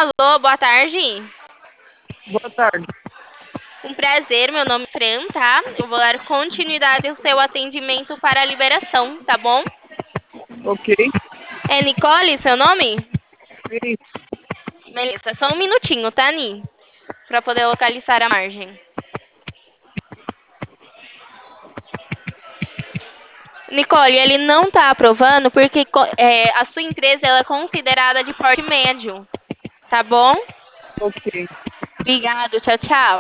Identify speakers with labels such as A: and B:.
A: Alô, boa tarde.
B: Boa tarde.
A: Um prazer, meu nome é Fran, tá? Eu vou dar continuidade ao seu atendimento para a liberação, tá bom?
B: Ok.
A: É Nicole, seu nome?
B: Sim.
A: Beleza, só um minutinho, tá, Ni? Pra poder localizar a margem. Nicole, ele não tá aprovando porque a sua empresa ela é considerada de porte médio, tá bom?
B: Ok.
A: Obrigado, tchau, tchau.